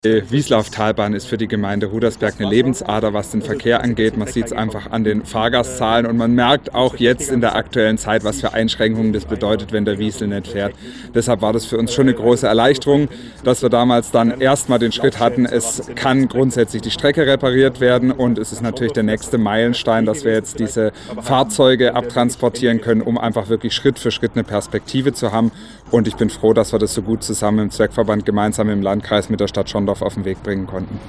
Die Wieslauftalbahn ist für die Gemeinde Rudersberg eine Lebensader, was den Verkehr angeht. Man sieht es einfach an den Fahrgastzahlen und man merkt auch jetzt in der aktuellen Zeit, was für Einschränkungen das bedeutet, wenn der Wiesel nicht fährt. Deshalb war das für uns schon eine große Erleichterung, dass wir damals dann erstmal den Schritt hatten, es kann grundsätzlich die Strecke repariert werden und es ist natürlich der nächste Meilenstein, dass wir jetzt diese Fahrzeuge abtransportieren können, um einfach wirklich Schritt für Schritt eine Perspektive zu haben. Und ich bin froh, dass wir das so gut zusammen im Zweckverband gemeinsam im Landkreis mit der Stadt Schondorf auf den Weg bringen konnten.